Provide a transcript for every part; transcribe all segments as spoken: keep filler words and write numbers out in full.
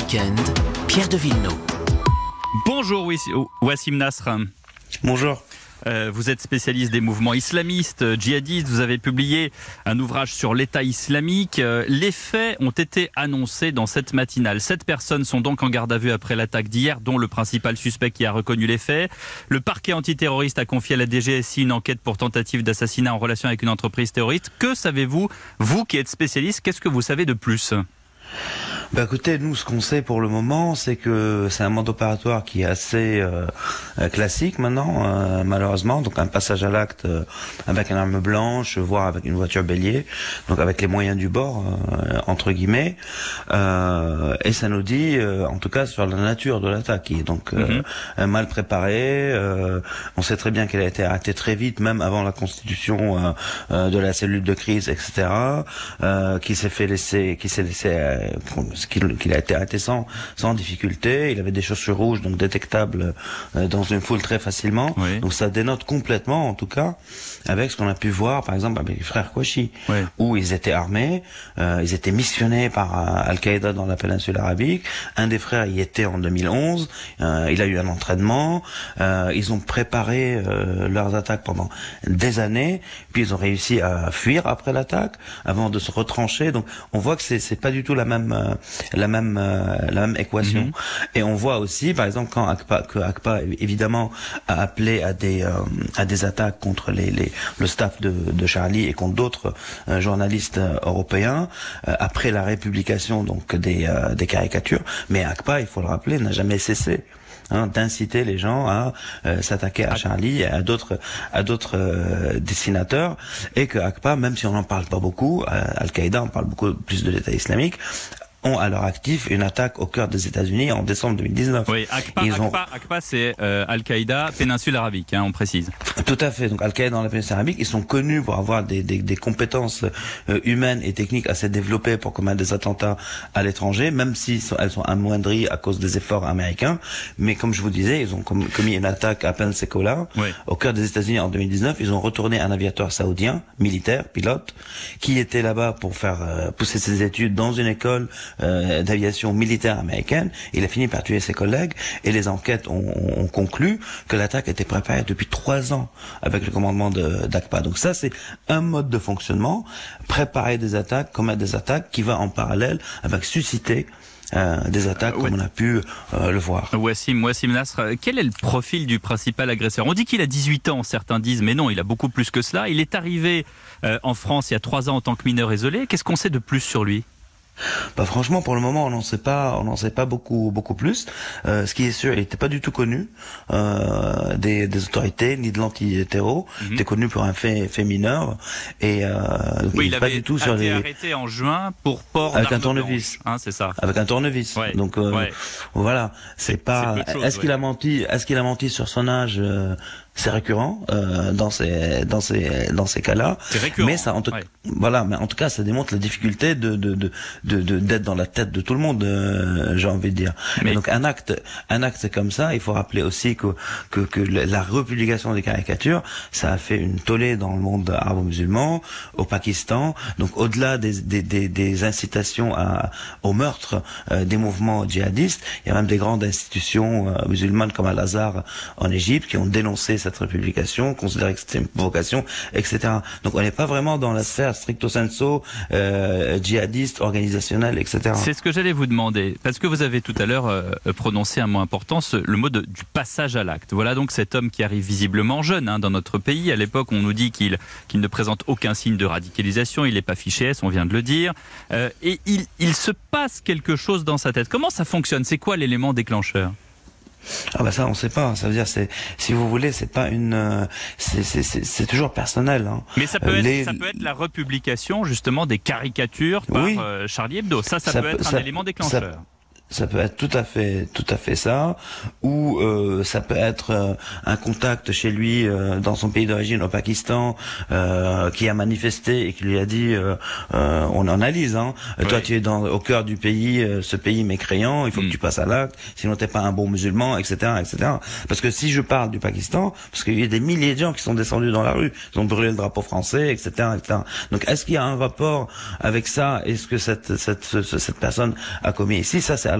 week-end, Pierre de Villeneuve. Bonjour Wassim Nasr. Bonjour. Euh, vous êtes spécialiste des mouvements islamistes, djihadistes. Vous avez publié un ouvrage sur l'État islamique. Euh, les faits ont été annoncés dans cette matinale. Sept personnes sont donc en garde à vue après l'attaque d'hier, dont le principal suspect qui a reconnu les faits. Le parquet antiterroriste a confié à la D G S I une enquête pour tentative d'assassinat en relation avec une entreprise terroriste. Que savez-vous, vous qui êtes spécialiste, qu'est-ce que vous savez de plus ? Bah écoutez, nous ce qu'on sait pour le moment, c'est que c'est un mode opératoire qui est assez euh, classique maintenant, euh, malheureusement. Donc un passage à l'acte euh, avec une arme blanche, voire avec une voiture bélier, donc avec les moyens du bord, euh, entre guillemets. Euh, et ça nous dit, euh, en tout cas, sur la nature de l'attaque, qui est donc euh, mm-hmm. mal préparée. Euh, on sait très bien qu'elle a été arrêtée très vite, même avant la constitution euh, euh, de la cellule de crise, et cetera. Euh, qui s'est fait laisser, qui s'est laissé euh, qu'il, qu'il a été arrêté sans, sans difficulté. Il avait des chaussures rouges, donc détectables euh, dans une foule très facilement. Oui. Donc ça dénote complètement, en tout cas, avec ce qu'on a pu voir, par exemple, avec les frères Kouachi, oui. où ils étaient armés, euh, ils étaient missionnés par euh, Al-Qaïda dans la péninsule arabique. Un des frères y était en deux mille onze. Euh, il a eu un entraînement. Euh, ils ont préparé euh, leurs attaques pendant des années. Puis ils ont réussi à fuir après l'attaque, avant de se retrancher. Donc on voit que c'est, c'est pas du tout la même euh, la même euh, la même équation. Mm-hmm. Et on voit aussi, par exemple, quand Akpa, que Akpa évidemment a appelé à des euh, à des attaques contre les, les le staff de, de Charlie et contre d'autres euh, journalistes euh, européens euh, après la républication donc des euh, des caricatures. Mais Akpa, il faut le rappeler, n'a jamais cessé Hein, d'inciter les gens à euh, s'attaquer à Charlie et à d'autres à d'autres euh, dessinateurs, et que Akpa, même si on n'en parle pas beaucoup, euh, Al-Qaïda, on parle beaucoup plus de l'État islamique, ont à leur actif une attaque au cœur des États-Unis en décembre deux mille dix-neuf. Oui, Akpa, Akpa, ont... Akpa c'est euh, Al-Qaïda, péninsule arabique, hein, on précise. Tout à fait. Donc Al-Qaïda dans la péninsule arabique, ils sont connus pour avoir des, des, des compétences euh, humaines et techniques assez développées pour commettre des attentats à l'étranger, même si elles sont amoindries à cause des efforts américains. Mais comme je vous disais, ils ont com- commis une attaque à Pensacola, oui. au cœur des États-Unis en deux mille dix-neuf. Ils ont retourné un aviateur saoudien, militaire, pilote, qui était là-bas pour faire euh, pousser ses études dans une école Euh, d'aviation militaire américaine. Il a fini par tuer ses collègues, et les enquêtes ont, ont conclu que l'attaque était préparée depuis trois ans avec le commandement de, d'Akpa. Donc ça, c'est un mode de fonctionnement, préparer des attaques, commettre des attaques, qui va en parallèle avec susciter Euh, des attaques euh, ouais. comme on a pu euh, le voir. Wassim, Wassim Nasr, quel est le profil du principal agresseur ? On dit qu'il a dix-huit ans, certains disent, mais non, il a beaucoup plus que cela. Il est arrivé euh, en France il y a trois ans en tant que mineur isolé. Qu'est-ce qu'on sait de plus sur lui ? Bah franchement, pour le moment, on n'en sait pas, on n'en sait pas beaucoup, beaucoup plus. Euh, ce qui est sûr, il n'était pas du tout connu euh, des, des autorités ni de l'anti-terreau. Mm-hmm. Il était connu pour un fait, fait mineur, et euh, oui, il, il avait pas du tout été sur les... arrêté en juin pour port avec d'armes un tournevis, hein, c'est ça. Avec un tournevis. Ouais. Donc euh, ouais. voilà, c'est, c'est pas. C'est chose, est-ce ouais. qu'il a menti Est-ce qu'il a menti sur son âge euh, C'est récurrent euh, dans ces dans ces dans ces cas-là. C'est récurrent. Mais ça, en tout, ouais. voilà, mais en tout cas, ça démontre la difficulté de de de de, de d'être dans la tête de tout le monde. Euh, j'ai envie de dire. Mais... donc un acte un acte comme ça, il faut rappeler aussi que que que la republication des caricatures, ça a fait une tollée dans le monde arabo-musulman, au Pakistan. Donc au-delà des des des, des incitations à au meurtre euh, des mouvements djihadistes, il y a même des grandes institutions euh, musulmanes comme Al-Azhar en Égypte qui ont dénoncé cette républication, considéré que c'était une provocation, et cetera. Donc on n'est pas vraiment dans la sphère stricto sensu euh, djihadiste, organisationnelle, et cetera. C'est ce que j'allais vous demander, parce que vous avez tout à l'heure euh, prononcé un mot important, ce, le mot de, du passage à l'acte. Voilà donc cet homme qui arrive visiblement jeune hein, dans notre pays. À l'époque, on nous dit qu'il, qu'il ne présente aucun signe de radicalisation, il n'est pas fiché S, on vient de le dire, euh, et il, il se passe quelque chose dans sa tête. Comment ça fonctionne ? C'est quoi l'élément déclencheur ? Ah bah ça on sait pas, ça veut dire c'est si vous voulez c'est pas une euh, c'est c'est c'est, c'est toujours personnel hein. Mais ça peut euh, être les... ça peut être la republication justement des caricatures par oui. euh, Charlie Hebdo. Ça ça, ça peut être ça, un élément déclencheur. Ça... Ça peut être tout à fait, tout à fait ça, ou euh, ça peut être euh, un contact chez lui euh, dans son pays d'origine, au Pakistan, euh, qui a manifesté et qui lui a dit, euh, euh, on analyse, hein, oui. toi tu es dans au cœur du pays, euh, ce pays mécréant, il faut mm. que tu passes à l'acte, sinon t'es pas un bon musulman, et cetera, et cetera. Parce que si je parle du Pakistan, parce qu'il y a des milliers de gens qui sont descendus dans la rue, ils ont brûlé le drapeau français, et cetera, et cetera. Donc est-ce qu'il y a un rapport avec ça ? Est-ce que cette cette cette, cette personne a commis ici ? Ça c'est à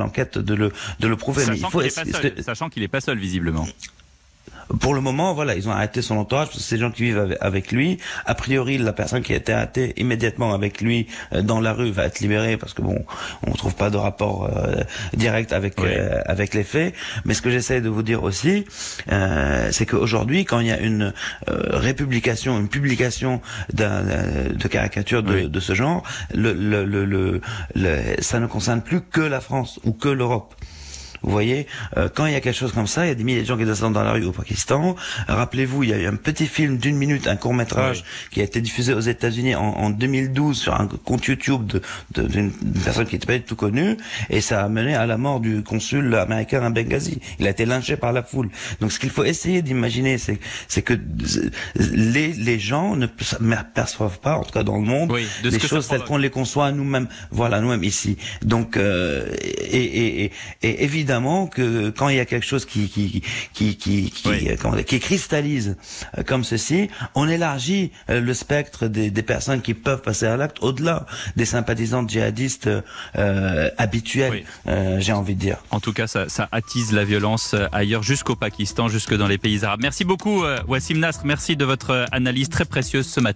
l'enquête de le, de le prouver. Mais il Sachant faut qu'il n'est pas essayer- seul, sachant qu'il est pas seul visiblement. Pour le moment, voilà, ils ont arrêté son entourage, parce que c'est des gens qui vivent avec, avec lui. A priori, la personne qui a été arrêtée immédiatement avec lui euh, dans la rue va être libérée, parce que bon, on trouve pas de rapport euh, direct avec Oui. euh, avec les faits. Mais ce que j'essaie de vous dire aussi, euh, c'est qu'aujourd'hui, quand il y a une euh, républication, une publication d'un euh, de caricature de, Oui. de ce genre, le, le, le, le, le- ça ne concerne plus que la France ou que l'Europe. Vous voyez, euh, quand il y a quelque chose comme ça, il y a des milliers de gens qui descendent dans la rue au Pakistan. Rappelez-vous, il y a eu un petit film d'une minute, un court métrage Oui. qui a été diffusé aux États-Unis en, en deux mille douze sur un compte YouTube de, de- d'une personne qui n'était pas du tout connue, et ça a mené à la mort du consul américain à Benghazi. Il a été lynché par la foule. Donc, ce qu'il faut essayer d'imaginer, c'est, c'est que les, les gens ne perçoivent pas, en tout cas dans le monde, Oui, de ce les que ça choses telles provoque. qu'on les conçoit nous-mêmes. Voilà, nous-mêmes ici. Donc, euh, et, et, et, et évidemment que quand il y a quelque chose qui qui qui qui qui, Oui. euh, comment dire, qui cristallise euh, comme ceci, on élargit euh, le spectre des, des personnes qui peuvent passer à l'acte au-delà des sympathisants djihadistes euh, habituels. Oui. Euh, j'ai envie de dire. En tout cas, ça, ça attise la violence euh, ailleurs, jusqu'au Pakistan, jusque dans les pays arabes. Merci beaucoup, euh, Wassim Nasr. Merci de votre euh, analyse très précieuse ce matin.